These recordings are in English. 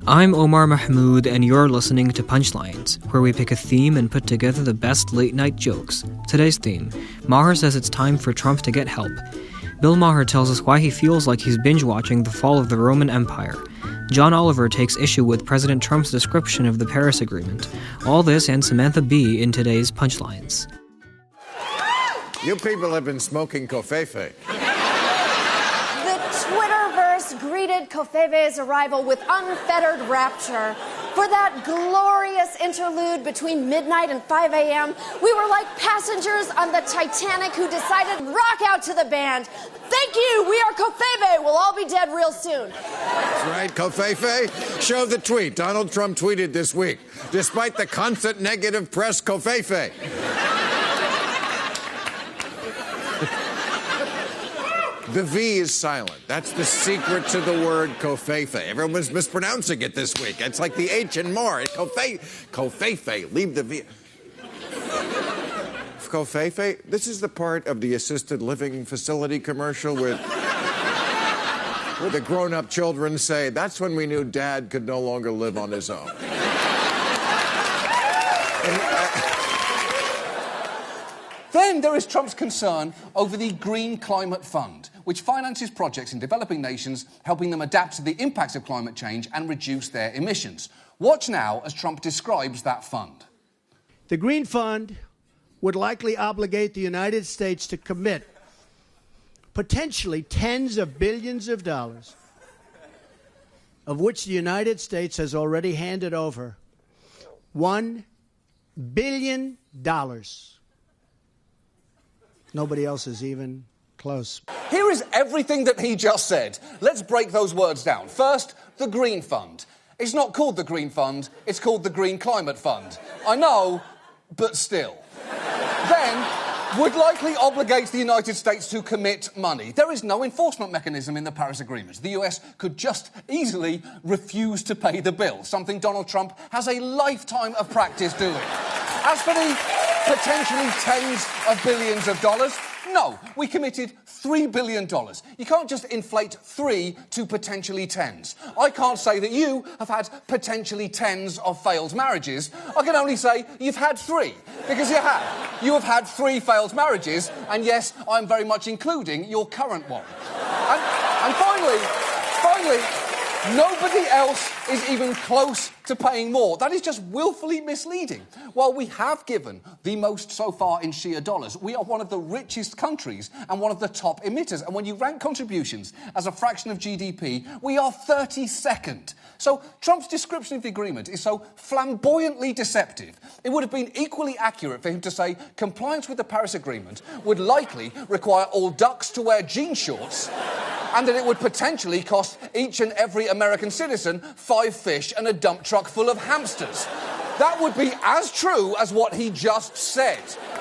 I'm Omar Mahmood, and you're listening to Punchlines, where we pick a theme and put together the best late-night jokes. Today's theme: Maher says it's time for Trump to get help. Bill Maher tells us why he feels like he's binge-watching the fall of the Roman Empire. John Oliver takes issue with President Trump's description of the Paris Agreement. All this and Samantha Bee in today's Punchlines. You people have been smoking covfefe. Twitterverse greeted Covfefe's arrival with unfettered rapture. For that glorious interlude between midnight and 5 a.m., we were like passengers on the Titanic who decided to rock out to the band. Thank you, we are Covfefe. We'll all be dead real soon. That's right, Covfefe. Show the tweet. Donald Trump tweeted this week. Despite the constant negative press, Covfefe. The V is silent. That's the secret to the word Covfefe. Everyone's mispronouncing it this week. It's like the H and more. It's Covfefe. Leave the V. Covfefe. This is the part of the assisted living facility commercial where the grown-up children say, "That's when we knew Dad could no longer live on his own." Then there is Trump's concern over the Green Climate Fund, which finances projects in developing nations, helping them adapt to the impacts of climate change and reduce their emissions. Watch now as Trump describes that fund. The Green Fund would likely obligate the United States to commit potentially tens of billions of dollars, of which the United States has already handed over $1 billion. Nobody else is even close. Here is everything that he just said. Let's break those words down. First, the Green Fund. It's not called the Green Fund, it's called the Green Climate Fund. I know, but still. Then, would likely obligate the United States to commit money. There is no enforcement mechanism in the Paris Agreement. The US could just easily refuse to pay the bill, something Donald Trump has a lifetime of practice doing. As for the potentially tens of billions of dollars, no, we committed $3 billion. You can't just inflate 3 to potentially tens. I can't say that you have had potentially tens of failed marriages. I can only say you've had 3, because you have. You have had 3 failed marriages, and yes, I'm very much including your current one. And finally, nobody else is even close to paying more. That is just willfully misleading. While we have given the most so far in sheer dollars, we are one of the richest countries and one of the top emitters. And when you rank contributions as a fraction of GDP, we are 32nd. So Trump's description of the agreement is so flamboyantly deceptive. It would have been equally accurate for him to say compliance with the Paris Agreement would likely require all ducks to wear jean shorts, and that it would potentially cost each and every American citizen 5 fish and a dump truck full of hamsters. That would be as true as what he just said.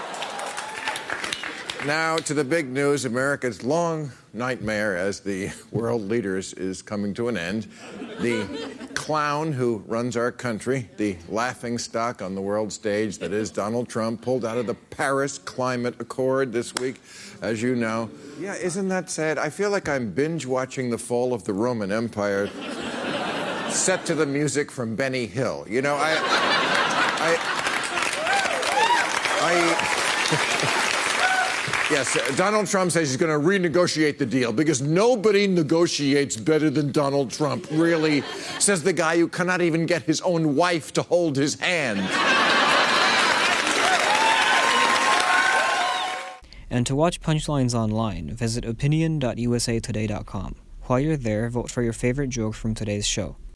Now to the big news. America's long nightmare as the world leaders is coming to an end. The clown who runs our country, the laughingstock on the world stage that is Donald Trump, pulled out of the Paris Climate Accord this week, as you know. Yeah, isn't that sad? I feel like I'm binge-watching the fall of the Roman Empire set to the music from Benny Hill. You know, Yes, Donald Trump says he's going to renegotiate the deal because nobody negotiates better than Donald Trump, really, says the guy who cannot even get his own wife to hold his hand. And to watch Punchlines online, visit opinion.usatoday.com. While you're there, vote for your favorite joke from today's show.